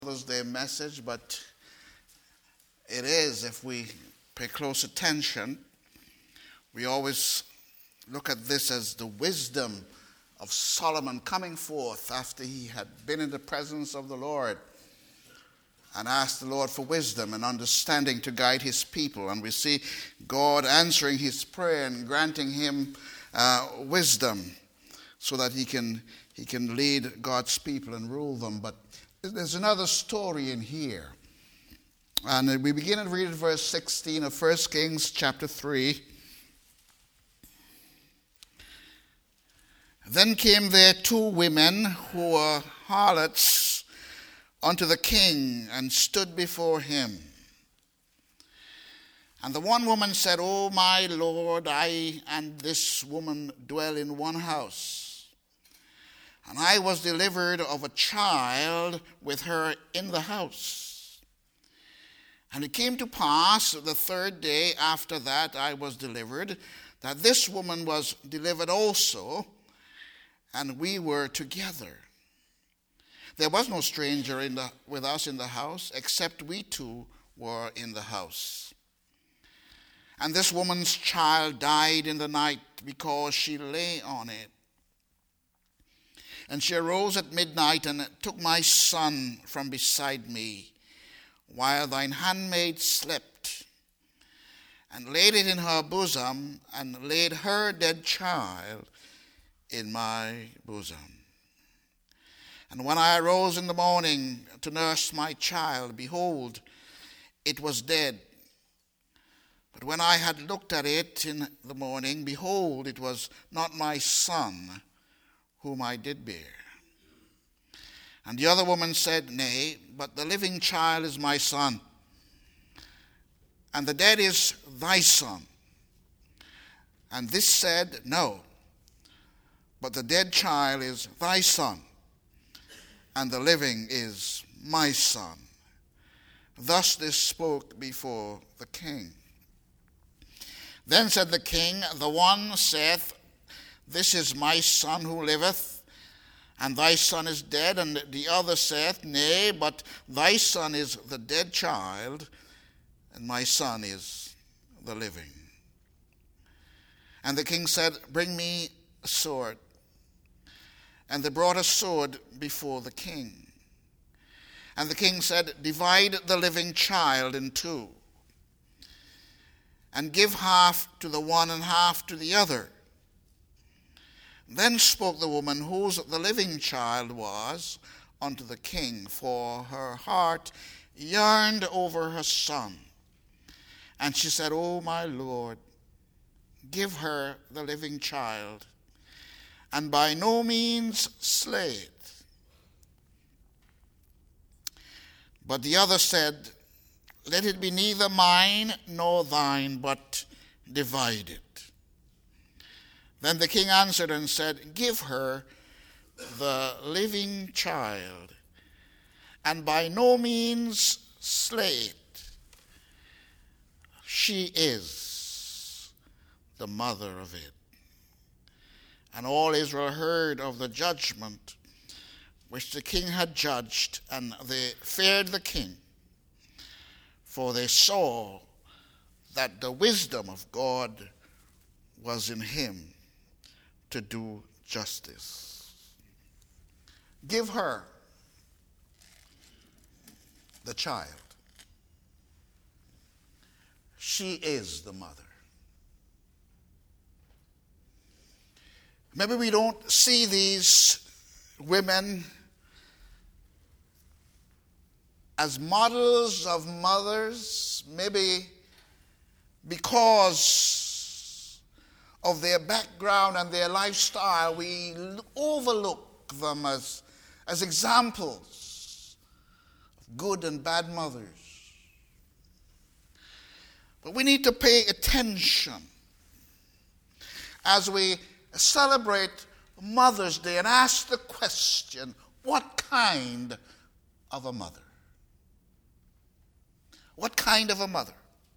Mother's Day message, but it is, if we pay close attention, we always look at this as the wisdom of Solomon coming forth after he had been in the presence of the Lord and asked the Lord for wisdom and understanding to guide his people. And we see God answering his prayer and granting him wisdom so that he can lead God's people and rule them. But there's another story in here. And we begin to read at verse 16 of 1 Kings chapter 3. Then came there two women who were harlots unto the king and stood before him. And the one woman said, O my Lord, I and this woman dwell in one house. And I was delivered of a child with her in the house. And it came to pass the third day after that I was delivered, that this woman was delivered also, and we were together. There was no stranger with us in the house, except we two were in the house. And this woman's child died in the night because she lay on it. And she arose at midnight and took my son from beside me, while thine handmaid slept, and laid it in her bosom, and laid her dead child in my bosom. And when I arose in the morning to nurse my child, behold, it was dead. But when I had looked at it in the morning, behold, it was not my son, whom I did bear. And the other woman said, Nay, but the living child is my son, and the dead is thy son. And this said, No, but the dead child is thy son, and the living is my son. Thus this spoke before the king. Then said the king, The one saith, This is my son who liveth, and thy son is dead. And the other saith, Nay, but thy son is the dead child, and my son is the living. And the king said, Bring me a sword. And they brought a sword before the king. And the king said, Divide the living child in two, and give half to the one and half to the other. Then spoke the woman whose the living child was unto the king, for her heart yearned over her son. And she said, O my Lord, give her the living child, and by no means slay it. But the other said, Let it be neither mine nor thine, but divided. Then the king answered and said, Give her the living child, and by no means slay it. She is the mother of it. And all Israel heard of the judgment which the king had judged, and they feared the king, for they saw that the wisdom of God was in him to do justice. Give her the child. She is the mother. Maybe we don't see these women as models of mothers, maybe because of their background and their lifestyle, we overlook them as examples of good and bad mothers. But we need to pay attention as we celebrate Mother's Day and ask the question, what kind of a mother? What kind of a mother?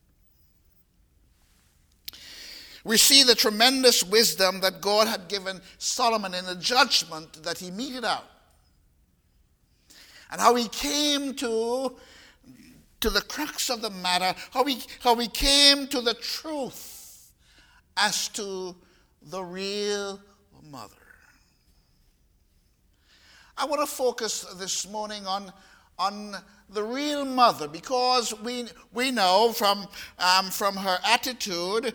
We see the tremendous wisdom that God had given Solomon in the judgment that he meted out. and how he came to the crux of the matter, how he came to the truth as to the real mother. I want to focus this morning on the real mother, because we know from her attitude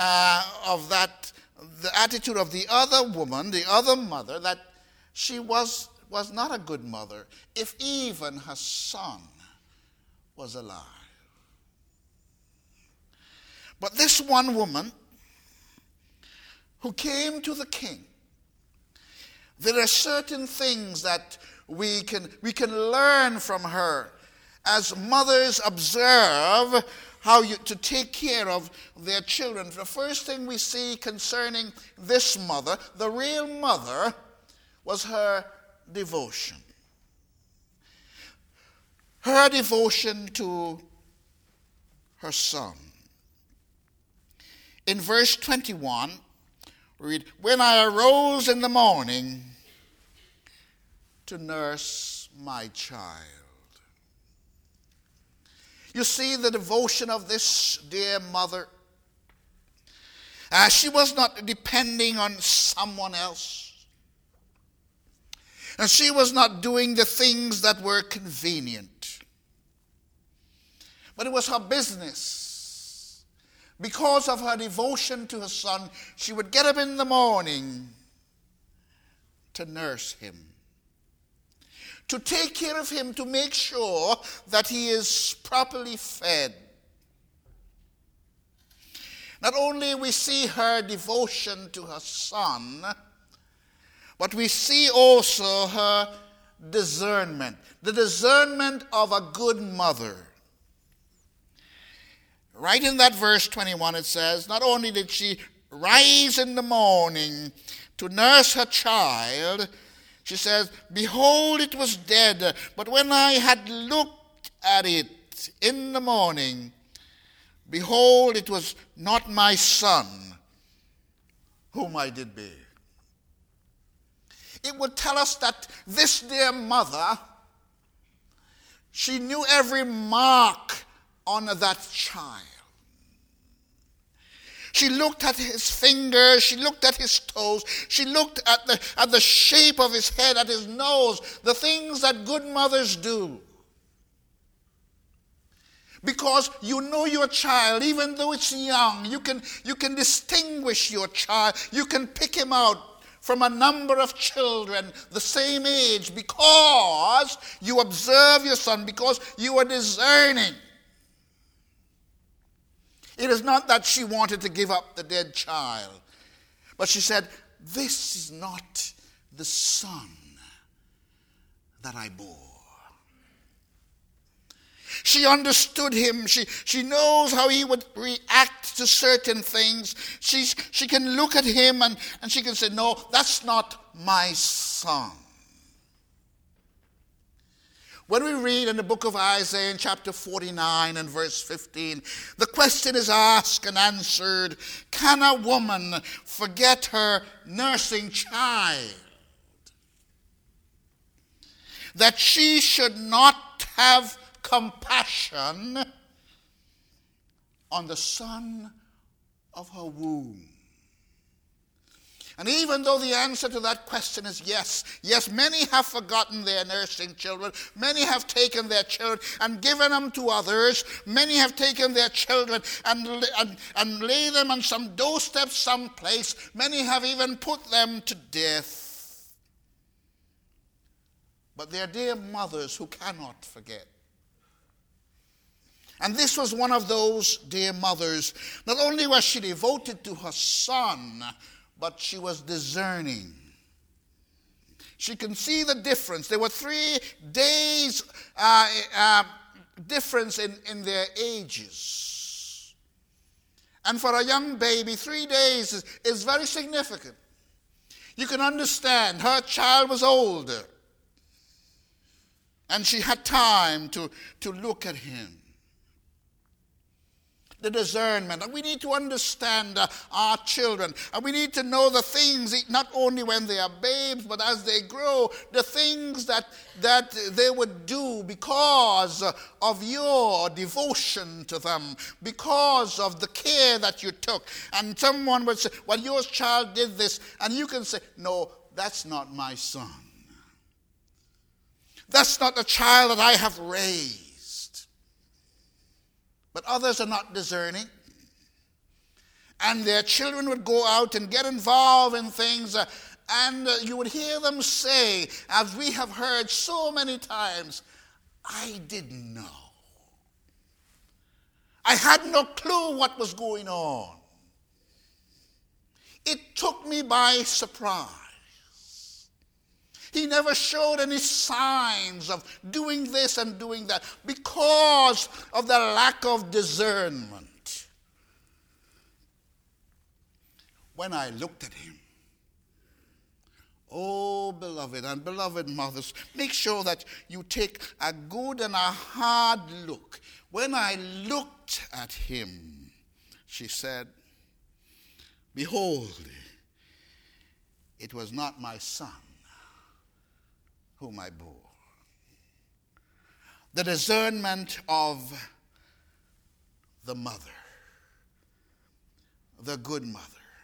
the attitude of the other woman, the other mother, that she was not a good mother, if even her son was alive. But this one woman who came to the king, there are certain things that we can learn from her as mothers observe how to take care of their children. The first thing we see concerning this mother, the real mother, was her devotion. Her devotion to her son. In verse 21, we read, "When I arose in the morning to nurse my child." You see the devotion of this dear mother. She was not depending on someone else. And she was not doing the things that were convenient. But it was her business. Because of her devotion to her son, she would get up in the morning to nurse him, to take care of him, to make sure that he is properly fed. Not only we see her devotion to her son, but we see also her discernment, the discernment of a good mother. Right in that verse 21 it says, not only did she rise in the morning to nurse her child, she says, "Behold, it was dead, but when I had looked at it in the morning, behold, it was not my son, whom I did bear." It would tell us that this dear mother, she knew every mark on that child. She looked at his fingers, she looked at his toes, she looked at the shape of his head, at his nose, the things that good mothers do. Because you know your child, even though it's young, you can distinguish your child, you can pick him out from a number of children the same age, because you observe your son, because you are discerning. It is not that she wanted to give up the dead child, but she said, "This is not the son that I bore." She understood him. She knows how he would react to certain things. She can look at him and she can say, "No, that's not my son." When we read in the book of Isaiah in chapter 49 and verse 15, the question is asked and answered, can a woman forget her nursing child, that she should not have compassion on the son of her womb? And even though the answer to that question is yes, many have forgotten their nursing children. Many have taken their children and given them to others. Many have taken their children and laid them on some doorstep someplace. Many have even put them to death. But they are dear mothers who cannot forget. And this was one of those dear mothers. Not only was she devoted to her son, but she was discerning. She can see the difference. There were 3 days difference in their ages. And for a young baby, 3 days is very significant. You can understand, her child was older. And she had time to look at him, the discernment. And we need to understand our children. And we need to know the things, not only when they are babes, but as they grow, the things that they would do because of your devotion to them, because of the care that you took. And someone would say, well, your child did this. And you can say, no, that's not my son. That's not the child that I have raised. But others are not discerning. And their children would go out and get involved in things, and you would hear them say, as we have heard so many times, I didn't know. I had no clue what was going on. It took me by surprise. He never showed any signs of doing this and doing that because of the lack of discernment. When I looked at him, oh, beloved and beloved mothers, make sure that you take a good and a hard look. When I looked at him, she said, behold, it was not my son whom I bore. The discernment of the mother, the good mother.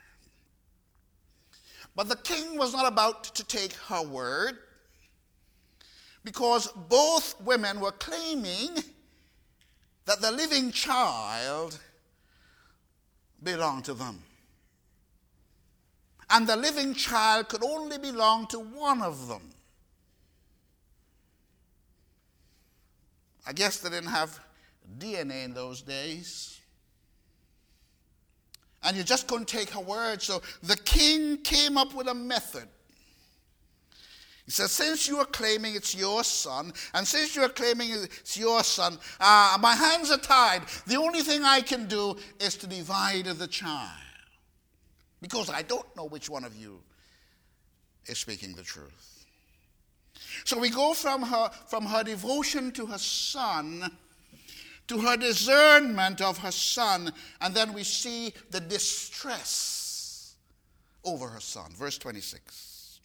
But the king was not about to take her word, because both women were claiming that the living child belonged to them. And the living child could only belong to one of them. I guess they didn't have DNA in those days. And you just couldn't take her word. So the king came up with a method. He said, since you are claiming it's your son, and since you are claiming it's your son, my hands are tied. The only thing I can do is to divide the child. Because I don't know which one of you is speaking the truth. So we go from her devotion to her son, to her discernment of her son, and then we see the distress over her son. Verse 26.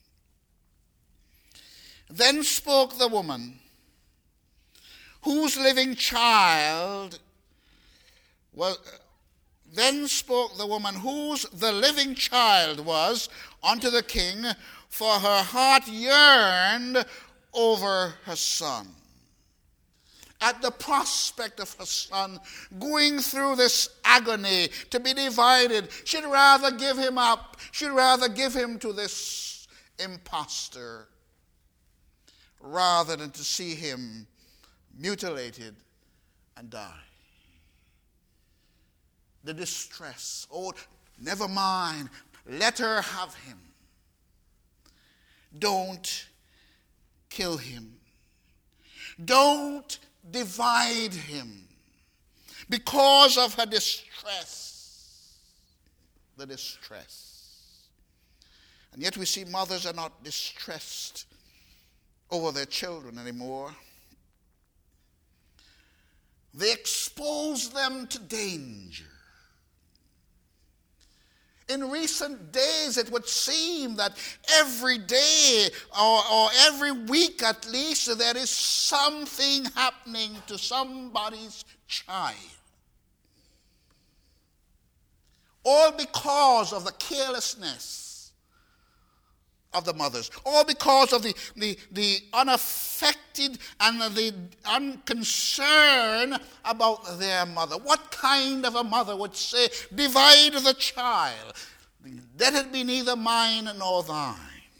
Then spoke the woman, whose living child was... Then spoke the woman whose the living child was unto the king, for her heart yearned over her son. At the prospect of her son going through this agony to be divided, she'd rather give him up. She'd rather give him to this impostor rather than to see him mutilated and die. The distress. Oh, never mind. Let her have him. Don't kill him. Don't divide him because of her distress. The distress. And yet we see mothers are not distressed over their children anymore. They expose them to danger. In recent days, it would seem that every day or every week at least, there is something happening to somebody's child. All because of the carelessness of the mothers. All because of the unaffected and the unconcern about their mother. What kind of a mother would say, divide the child, let it be neither mine nor thine?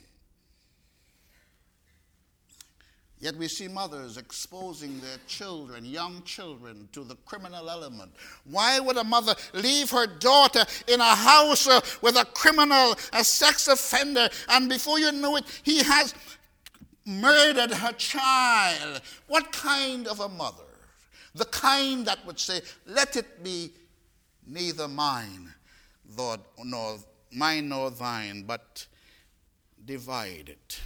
Yet we see mothers exposing their children, young children, to the criminal element. Why would a mother leave her daughter in a house with a criminal, a sex offender, and before you know it, he has murdered her child? What kind of a mother? The kind that would say, let it be neither mine nor thine, but divide it.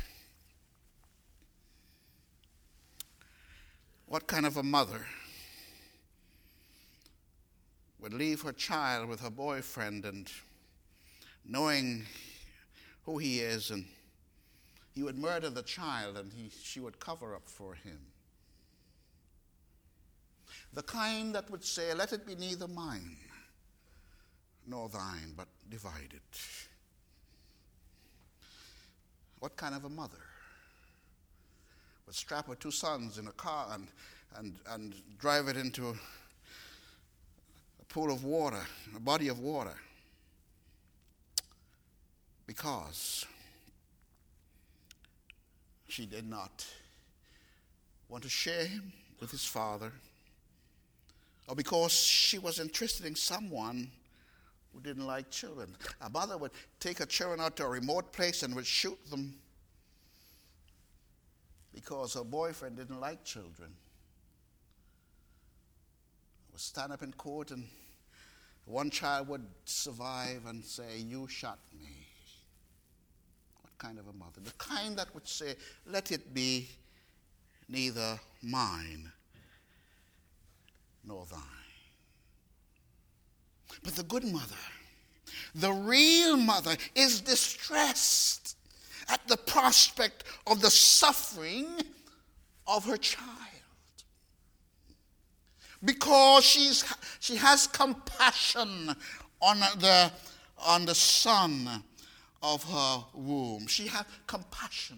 What kind of a mother would leave her child with her boyfriend, and knowing who he is, and he would murder the child, and she would cover up for him. The kind that would say, let it be neither mine nor thine, but divided. What kind of a mother would strap her two sons in a car and drive it into a pool of water, a body of water, because she did not want to share him with his father, or because she was interested in someone who didn't like children? A mother would take her children out to a remote place and would shoot them because her boyfriend didn't like children. Would stand up in court, and one child would survive and say, you shot me. What kind of a mother? The kind that would say, let it be neither mine nor thine. But the good mother, the real mother, is distressed at the prospect of the suffering of her child, because she has compassion on the son of her womb. She has compassion.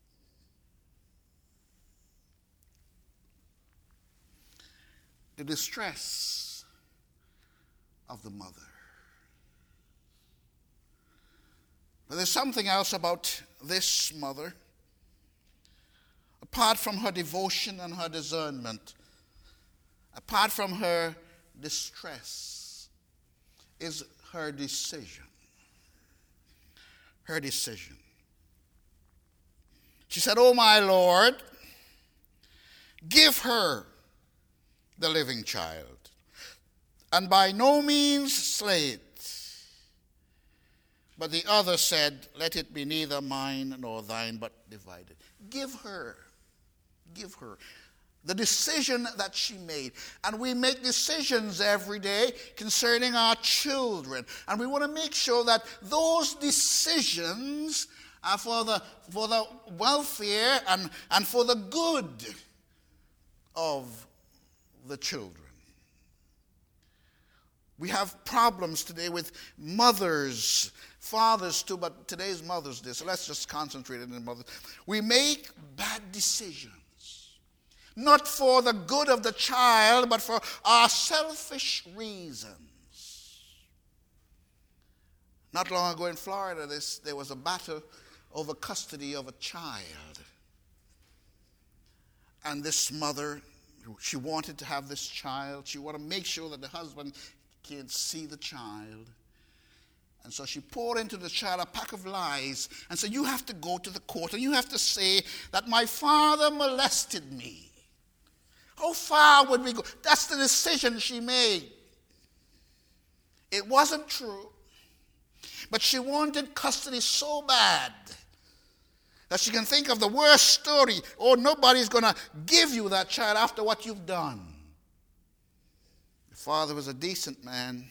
The distress of the mother. But there's something else about this mother. Apart from her devotion and her discernment, apart from her distress, is her decision. Her decision. She said, "Oh, my Lord, give her the living child, and by no means slay it." But the other said, "Let it be neither mine nor thine, but divided." Give her. Give her. The decision that she made. And we make decisions every day concerning our children. And we want to make sure that those decisions are for the welfare and for the good of the children. We have problems today with mothers, fathers too, but today's Mother's Day, so let's just concentrate on the mothers. We make bad decisions, not for the good of the child, but for our selfish reasons. Not long ago in Florida, there was a battle over custody of a child. And this mother, she wanted to have this child. She wanted to make sure that the husband can't see the child. And so she poured into the child a pack of lies and said, "You have to go to the court and you have to say that my father molested me." How far would we go? That's the decision she made. It wasn't true. But she wanted custody so bad that she can think of the worst story. Oh, nobody's going to give you that child after what you've done. The father was a decent man.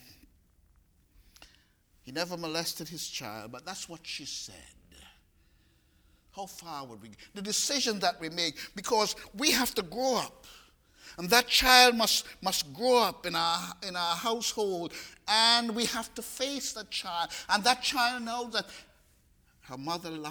He never molested his child, but that's what she said. How far would we go? The decision that we make, because we have to grow up. And that child must grow up in our household, and we have to face that child. And that child knows that her mother lied.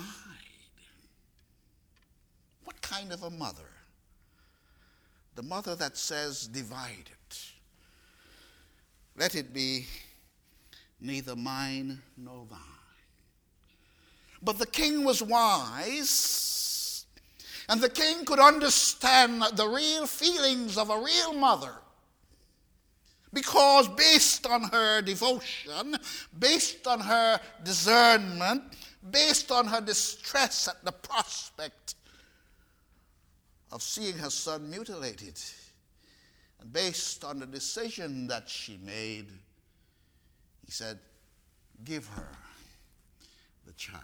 What kind of a mother? The mother that says, "Divide it. Let it be neither mine nor thine." But the king was wise, and the king could understand the real feelings of a real mother, because based on her devotion, based on her discernment, based on her distress at the prospect of seeing her son mutilated, and based on the decision that she made, he said, "Give her the child."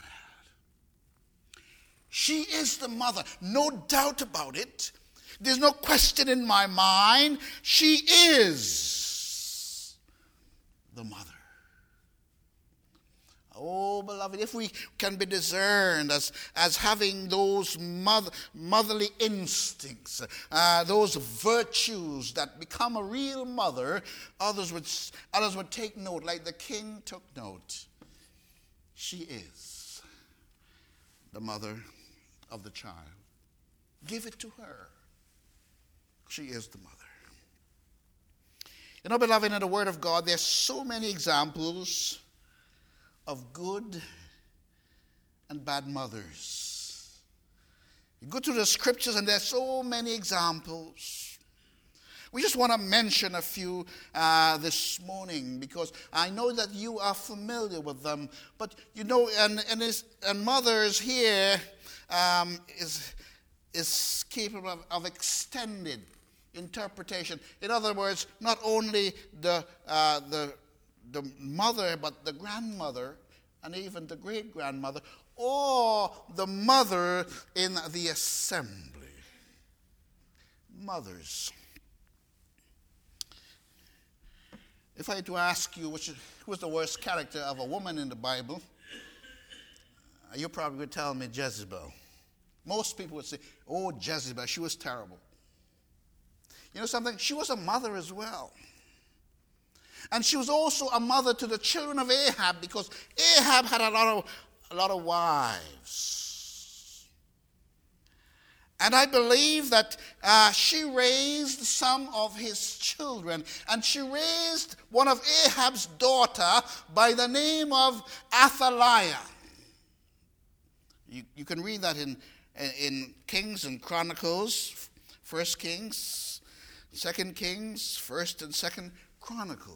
She is the mother, no doubt about it. There's no question in my mind. She is the mother. Oh, beloved, if we can be discerned as having those motherly instincts, those virtues that become a real mother, others would take note, like the king took note. She is the mother of the child. Give it to her. She is the mother. You know, beloved, in the Word of God, there's so many examples of good and bad mothers. You go to the scriptures and there's so many examples. We just want to mention a few this morning because I know that you are familiar with them. But you know, and mothers here is capable of extended interpretation. In other words, not only the mother, but the grandmother, and even the great-grandmother, or the mother in the assembly. Mothers. If I had to ask you who is the worst character of a woman in the Bible, you probably would tell me Jezebel. Most people would say, oh, Jezebel, she was terrible. You know something? She was a mother as well. And she was also a mother to the children of Ahab because Ahab had a lot of wives. And I believe that she raised some of his children. And she raised one of Ahab's daughter by the name of Athaliah. You can read that in Kings and Chronicles, 1 Kings, 2 Kings, 1 and 2 Chronicles.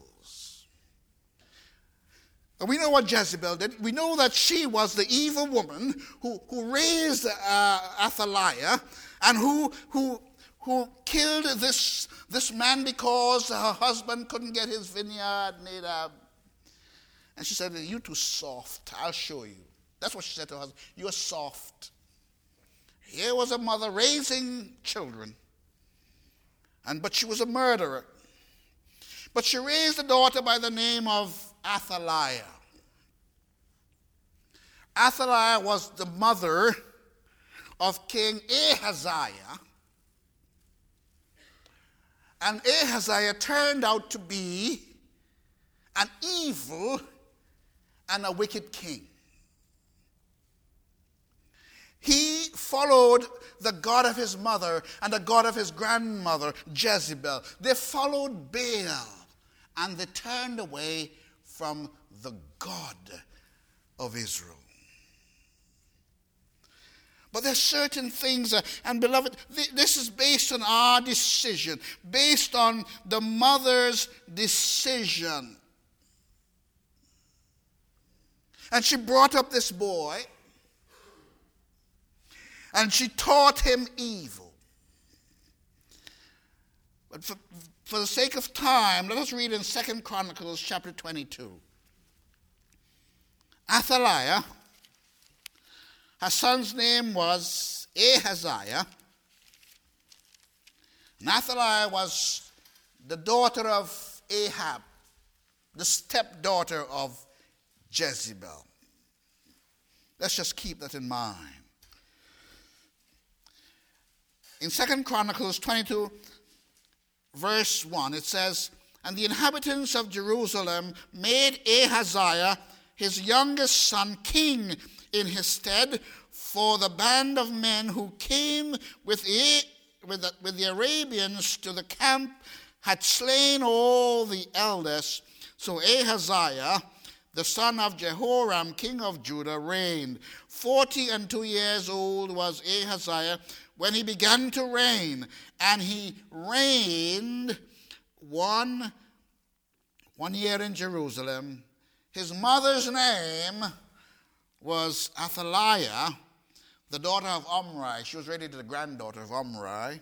And we know what Jezebel did. We know that she was the evil woman who raised Athaliah and who killed this man because her husband couldn't get his vineyard made up. And she said, you're too soft. I'll show you. That's what she said to her husband. You're soft. Here was a mother raising children. But she was a murderer. But she raised a daughter by the name of Athaliah. Athaliah was the mother of King Ahaziah. And Ahaziah turned out to be an evil and a wicked king. He followed the god of his mother and the god of his grandmother, Jezebel. They followed Baal, and they turned away from the God of Israel. But there's certain things, and beloved, this is based on our decision, based on the mother's decision. And she brought up this boy, and she taught him evil. But for the sake of time, let us read in 2 Chronicles chapter 22. Athaliah, her son's name was Ahaziah. And Athaliah was the daughter of Ahab, the stepdaughter of Jezebel. Let's just keep that in mind. In 2 Chronicles 22, verse 1, it says, and the inhabitants of Jerusalem made Ahaziah, his youngest son, king in his stead, for the band of men who came with the Arabians to the camp had slain all the elders. So Ahaziah, the son of Jehoram, king of Judah, reigned. 42 years old was Ahaziah when he began to reign, and he reigned one year in Jerusalem. His mother's name was Athaliah, the daughter of Omri. She was really the granddaughter of Omri.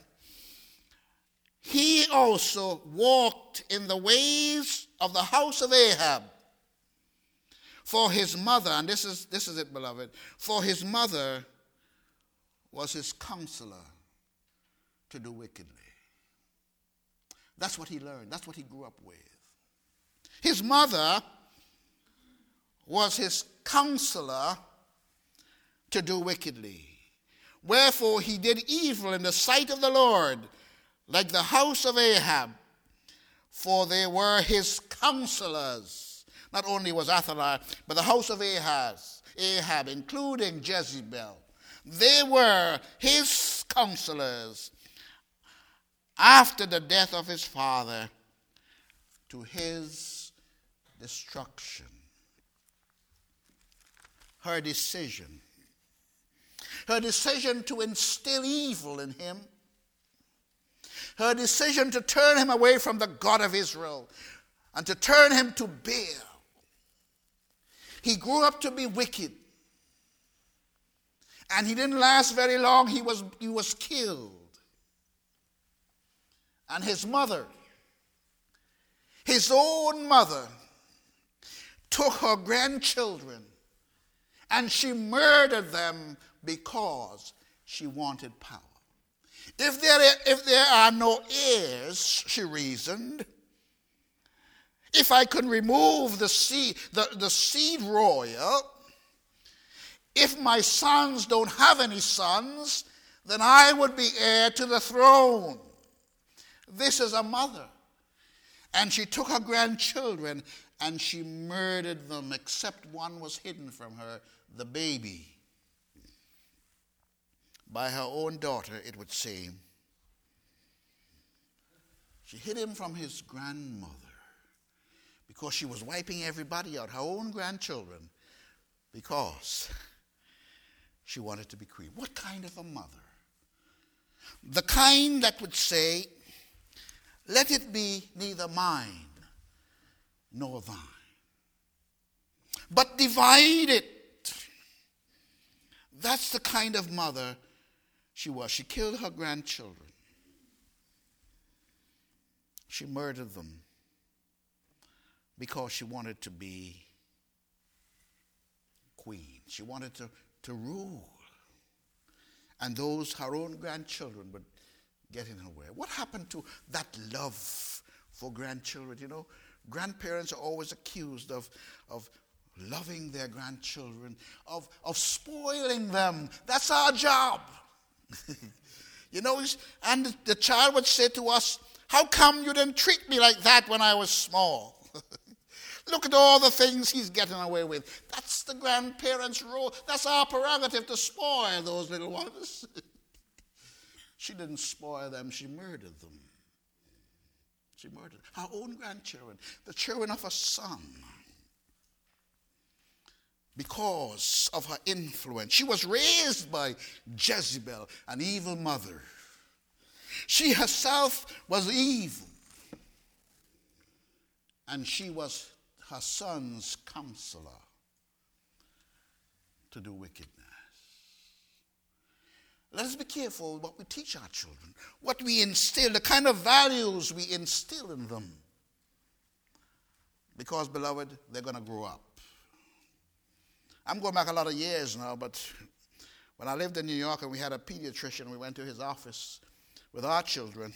He also walked in the ways of the house of Ahab. For his mother, and this is it, beloved, for his mother was his counselor to do wickedly. That's what he learned. That's what he grew up with. His mother was his counselor to do wickedly. Wherefore he did evil in the sight of the Lord, like the house of Ahab, for they were his counselors. Not only was Athaliah, but the house of Ahab, including Jezebel, they were his counselors after the death of his father, to his destruction. Her decision to instill evil in him, her decision to turn him away from the God of Israel and to turn him to Baal. He grew up to be wicked, and he didn't last very long. He was killed. And his mother, his own mother, took her grandchildren and she murdered them because she wanted power. If there are no heirs, she reasoned, if I could remove the seed royal, if my sons don't have any sons, then I would be heir to the throne. This is a mother. And she took her grandchildren and she murdered them, except one was hidden from her, the baby. By her own daughter, it would seem. She hid him from his grandmother because she was wiping everybody out, her own grandchildren, because she wanted to be queen. What kind of a mother? The kind that would say, let it be neither mine nor thine, but divide it. That's the kind of mother she was. She killed her grandchildren. She murdered them because she wanted to be queen. She wanted to rule. And those, her own grandchildren, would get in her way. What happened to that love for grandchildren? You know, grandparents are always accused of loving their grandchildren, of spoiling them. That's our job. You know, and the child would say to us, how come you didn't treat me like that when I was small? Look at all the things he's getting away with. That's the grandparents' role. That's our prerogative to spoil those little ones. She didn't spoil them, she murdered them. She murdered her own grandchildren, the children of her son. Because of her influence. She was raised by Jezebel, an evil mother. She herself was evil. And she was her son's counselor to do wickedness. Let us be careful what we teach our children, what we instill, the kind of values we instill in them. Because, beloved, they're going to grow up. I'm going back a lot of years now, but when I lived in New York and we had a pediatrician, we went to his office with our children.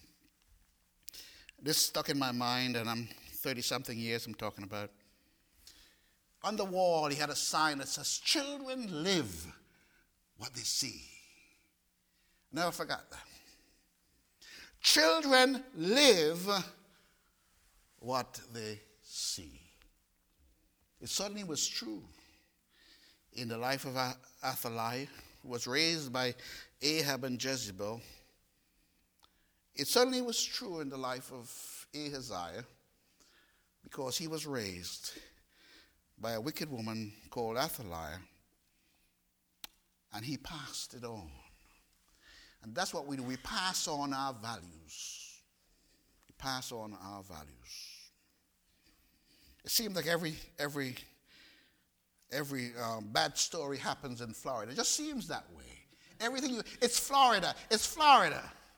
This stuck in my mind, and I'm 30-something years I'm talking about. On the wall, he had a sign that says, children live what they see. Never forgot that. Children live what they see. It certainly was true in the life of Athaliah, who was raised by Ahab and Jezebel. It certainly was true in the life of Ahaziah, because he was raised by a wicked woman called Athaliah, and he passed it on. And that's what we do. We pass on our values. We pass on our values. It seems like every bad story happens in Florida. It just seems that way. It's Florida. It's Florida.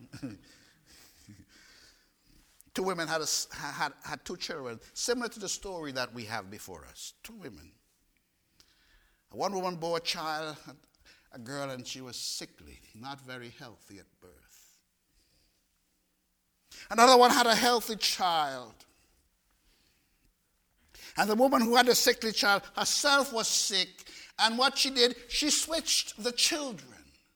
Two women had two children, similar to the story that we have before us. Two women. One woman bore a child, a girl, and she was sickly, not very healthy at birth. Another one had a healthy child. And the woman who had a sickly child herself was sick. And what she did, she switched the children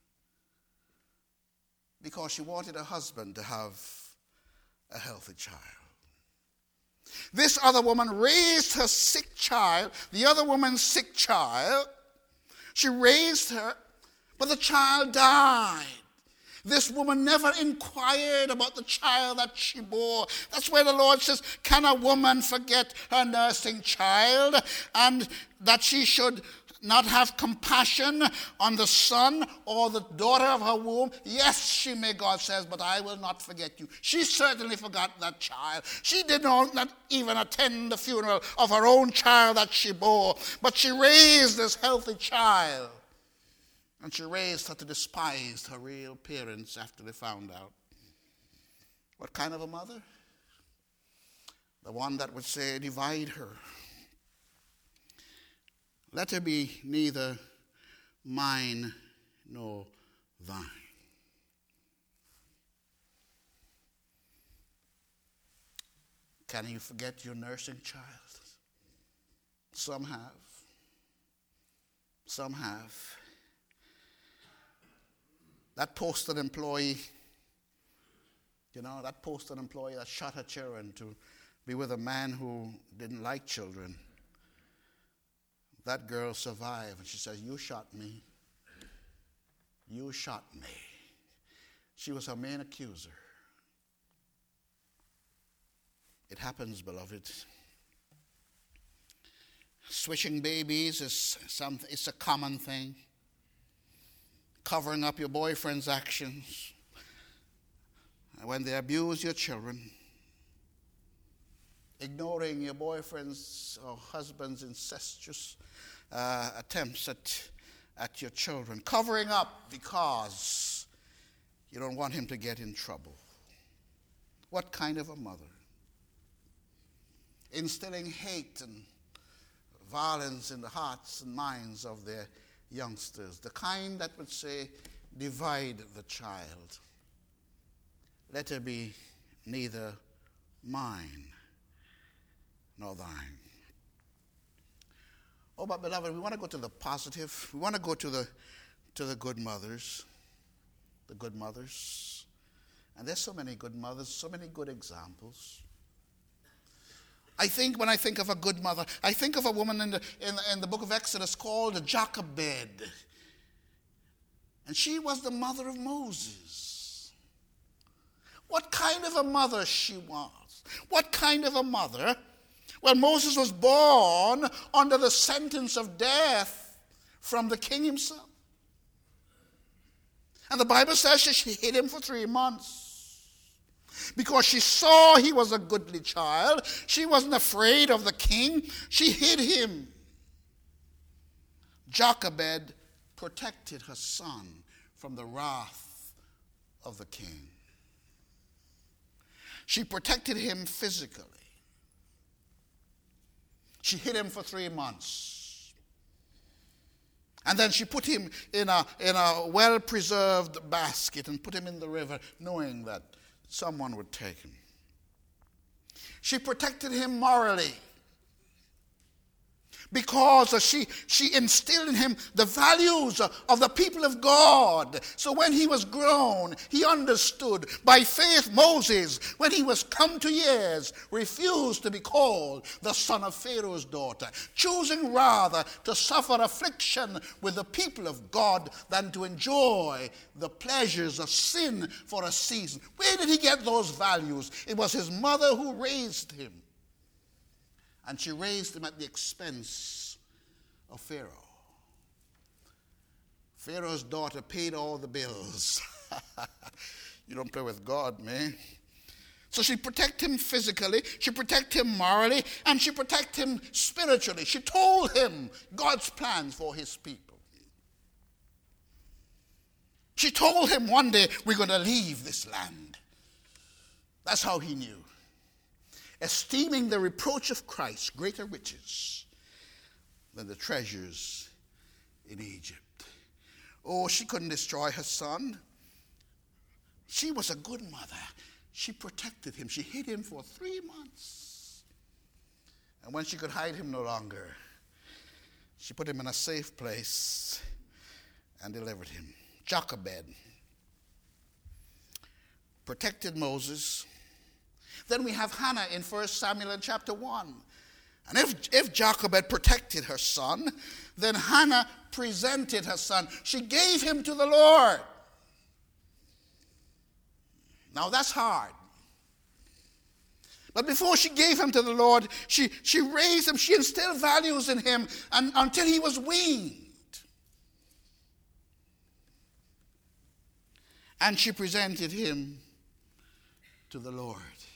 because she wanted her husband to have a healthy child. This other woman raised her sick child, the other woman's sick child. She raised her, but the child died. This woman never inquired about the child that she bore. That's where the Lord says, can a woman forget her nursing child, and that she should not have compassion on the son or the daughter of her womb? Yes, she may, God says, but I will not forget you. She certainly forgot that child. She did not even attend the funeral of her own child that she bore, but she raised this healthy child. And she raised her to despise her real parents after they found out. What kind of a mother? The one that would say, divide her. Let her be neither mine nor thine. Can you forget your nursing child? Some have. Some have. That posted employee, that posted employee that shot her children to be with a man who didn't like children. That girl survived, and she says, you shot me. You shot me. She was her main accuser. It happens, beloved. Switching babies it's a common thing. Covering up your boyfriend's actions when they abuse your children. Ignoring your boyfriend's or husband's incestuous attempts at your children. Covering up because you don't want him to get in trouble. What kind of a mother? Instilling hate and violence in the hearts and minds of their youngsters. The kind that would say, divide the child. Let her be neither mine nor thine. Oh, but beloved, we want to go to the positive. We want to go to the good mothers. The good mothers. And there's so many good mothers, so many good examples. When I think of a good mother, I think of a woman in the book of Exodus called Jochebed. And she was the mother of Moses. What kind of a mother she was? What kind of a mother? Well, Moses was born under the sentence of death from the king himself. And the Bible says she hid him for 3 months. Because she saw he was a goodly child. She wasn't afraid of the king. She hid him. Jochebed protected her son from the wrath of the king. She protected him physically. She hid him for 3 months. And then she put him in a well-preserved basket and put him in the river, knowing that someone would take him. She protected him morally because she instilled in him the values of the people of God. So when he was grown, he understood. By faith, Moses, when he was come to years, refused to be called the son of Pharaoh's daughter, choosing rather to suffer affliction with the people of God than to enjoy the pleasures of sin for a season. Where did he get those values? It was his mother who raised him. And she raised him at the expense of Pharaoh. Pharaoh's daughter paid all the bills. You don't play with God, man. So she protected him physically, she protected him morally, and she protected him spiritually. She told him God's plans for his people. She told him one day, we're going to leave this land. That's how he knew. Esteeming the reproach of Christ greater riches than the treasures in Egypt. Oh, she couldn't destroy her son. She was a good mother. She protected him. She hid him for 3 months. And when she could hide him no longer, she put him in a safe place and delivered him. Jochebed protected Moses. Then we have Hannah in 1 Samuel in chapter 1. And if Jochebed protected her son, then Hannah presented her son. She gave him to the Lord. Now that's hard. But before she gave him to the Lord, she raised him, she instilled values in him until he was weaned. And she presented him to the Lord.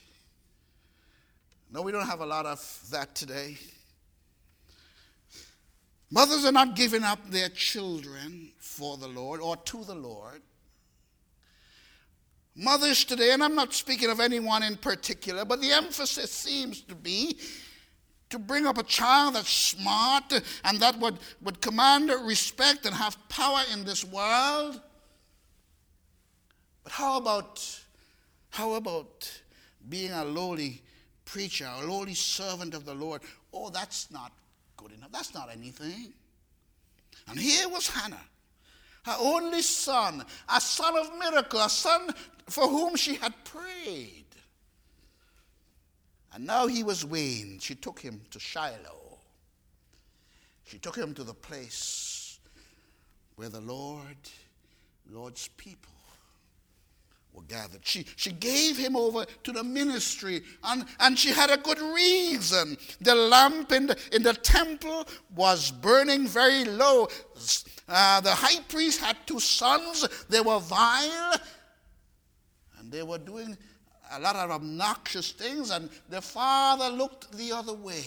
No, we don't have a lot of that today. Mothers are not giving up their children for the Lord or to the Lord. Mothers today, and I'm not speaking of anyone in particular, but the emphasis seems to be to bring up a child that's smart and that would command respect and have power in this world. But how about being a lowly preacher, a lowly servant of the Lord? Oh, that's not good enough. That's not anything. And here was Hannah, her only son, a son of miracle, a son for whom she had prayed. And now he was weaned. She took him to Shiloh. She took him to the place where the Lord's people were gathered. She gave him over to the ministry, and she had a good reason. The lamp in the temple was burning very low. The high priest had 2 sons. They were vile, and they were doing a lot of obnoxious things, and the father looked the other way.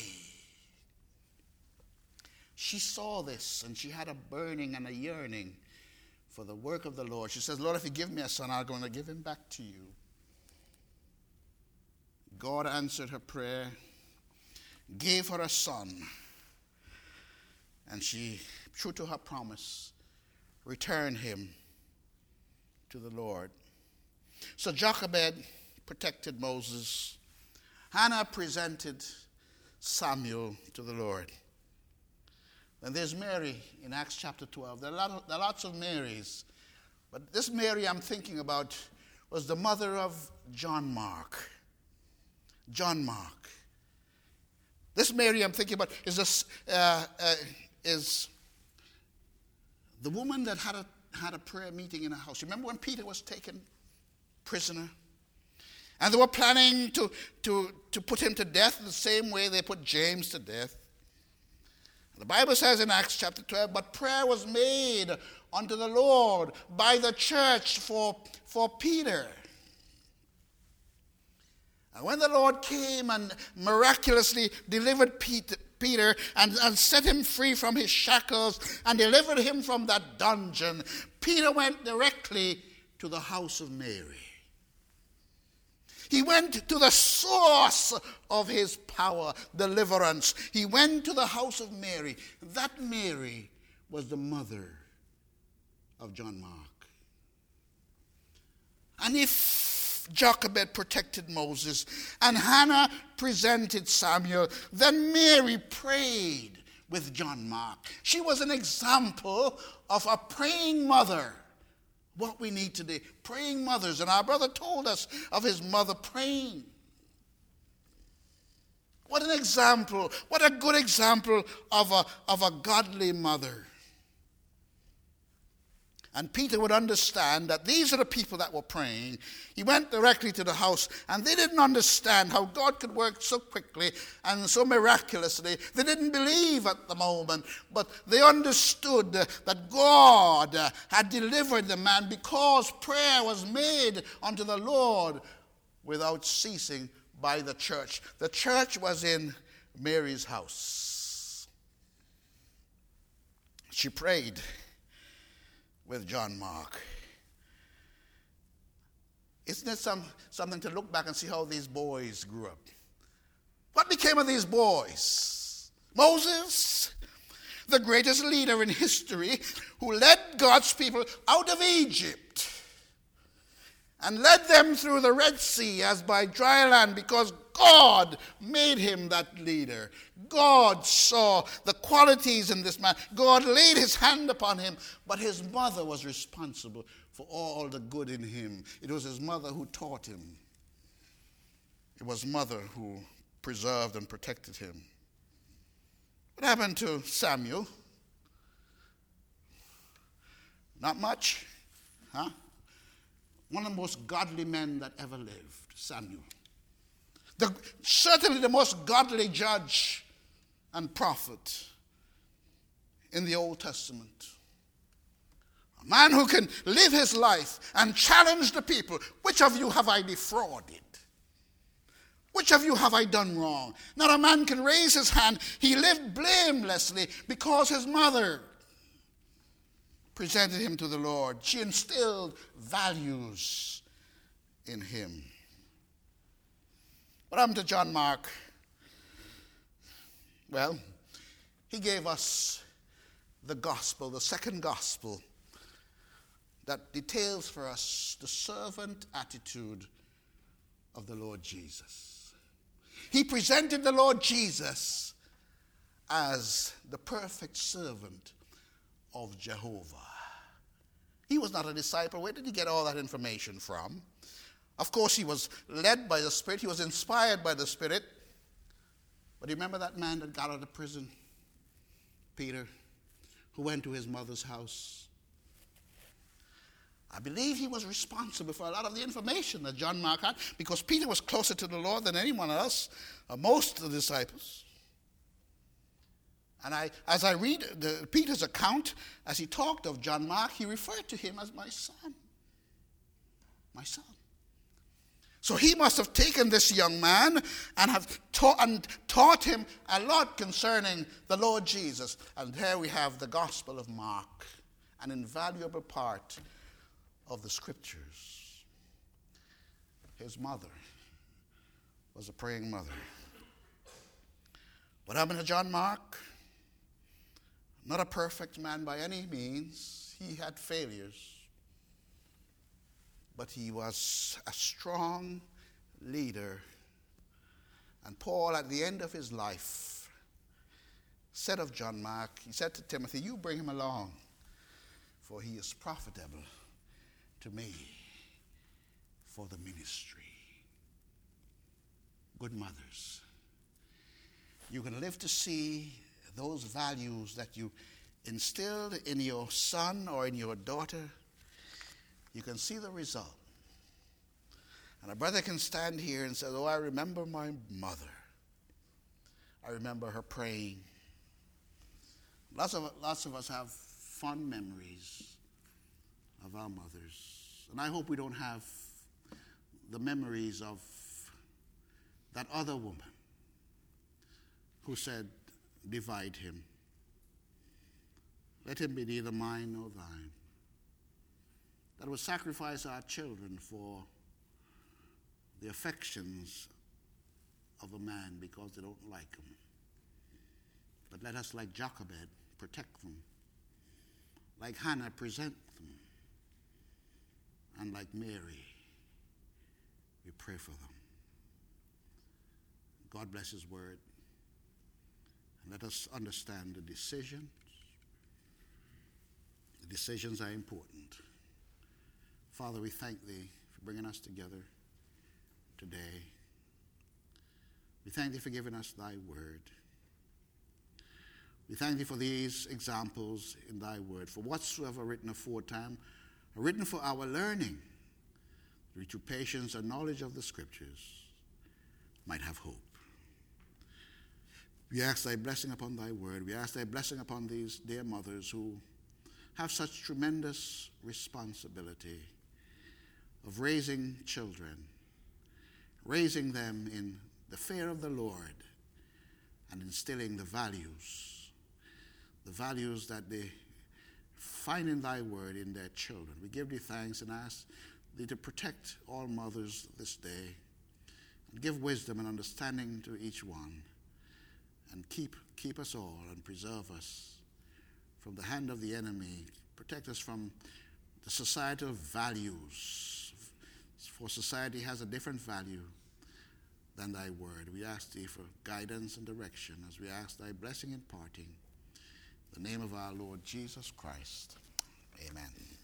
She saw this, and she had a burning and a yearning for the work of the Lord. She says, Lord, if you give me a son, I'm going to give him back to you. God answered her prayer, gave her a son, and she, true to her promise, returned him to the Lord. So Jochebed protected Moses. Hannah presented Samuel to the Lord. And there's Mary in Acts chapter 12. There are lots of Marys. But this Mary I'm thinking about was the mother of John Mark. John Mark. This Mary I'm thinking about is the woman that had a prayer meeting in her house. Remember when Peter was taken prisoner? And they were planning to put him to death the same way they put James to death. The Bible says in Acts chapter 12, but prayer was made unto the Lord by the church for Peter. And when the Lord came and miraculously delivered Peter and set him free from his shackles and delivered him from that dungeon, Peter went directly to the house of Mary. He went to the source of his power, deliverance. He went to the house of Mary. That Mary was the mother of John Mark. And if Jochebed protected Moses and Hannah presented Samuel, then Mary prayed with John Mark. She was an example of a praying mother. What we need today, praying mothers. And our brother told us of his mother praying. What an example, what a good example of a godly mother. And Peter would understand that these are the people that were praying. He went directly to the house, and they didn't understand how God could work so quickly and so miraculously. They didn't believe at the moment, but they understood that God had delivered the man because prayer was made unto the Lord without ceasing by the church. The church was in Mary's house. She prayed with John Mark. Isn't it something to look back and see how these boys grew up? What became of these boys? Moses, the greatest leader in history, who led God's people out of Egypt. and led them through the Red Sea as by dry land, because God made him that leader. God saw the qualities in this man. God laid his hand upon him, but his mother was responsible for all the good in him. It was his mother who taught him. It was mother who preserved and protected him. What happened to Samuel? Not much, huh? One of the most godly men that ever lived, Samuel. Certainly the most godly judge and prophet in the Old Testament. A man who can live his life and challenge the people. Which of you have I defrauded? Which of you have I done wrong? Not a man can raise his hand. He lived blamelessly because his mother presented him to the Lord. She instilled values in him. What happened to John Mark? Well, he gave us the gospel, the second gospel, that details for us the servant attitude of the Lord Jesus. He presented the Lord Jesus as the perfect servant of Jehovah. He was not a disciple. Where did he get all that information from? Of course, he was led by the Spirit. He was inspired by the Spirit. But you remember that man that got out of prison? Peter, who went to his mother's house. I believe he was responsible for a lot of the information that John Mark had, because Peter was closer to the Lord than anyone else, most of the disciples. And as I read Peter's account, as he talked of John Mark, he referred to him as my son. My son. So he must have taken this young man and have taught him a lot concerning the Lord Jesus. And here we have the Gospel of Mark, an invaluable part of the Scriptures. His mother was a praying mother. What happened to John Mark? Not a perfect man by any means. He had failures. But he was a strong leader. And Paul, at the end of his life, said of John Mark, he said to Timothy, you bring him along, for he is profitable to me for the ministry. Good mothers, you can live to see those values that you instilled in your son or in your daughter. You can see the result. And a brother can stand here and say, oh, I remember my mother. I remember her praying. Lots of us have fond memories of our mothers. And I hope we don't have the memories of that other woman who said, divide him. Let him be neither mine nor thine. That would sacrifice our children for the affections of a man because they don't like him. But let us, like Jochebed, protect them. Like Hannah, present them. And like Mary, we pray for them. God bless his word. And let us understand the decisions. The decisions are important. Father, we thank thee for bringing us together today. We thank thee for giving us thy word. We thank thee for these examples in thy word. For whatsoever written aforetime are written for our learning, that we through patience and knowledge of the Scriptures might have hope. We ask thy blessing upon thy word. We ask thy blessing upon these dear mothers who have such tremendous responsibility of raising children, raising them in the fear of the Lord, and instilling the values that they find in thy word in their children. We give thee thanks and ask thee to protect all mothers this day, and give wisdom and understanding to each one, and keep us all and preserve us from the hand of the enemy. Protect us from the societal values For society has a different value than thy word. We ask thee for guidance and direction as we ask thy blessing and parting. In the name of our Lord Jesus Christ. Amen.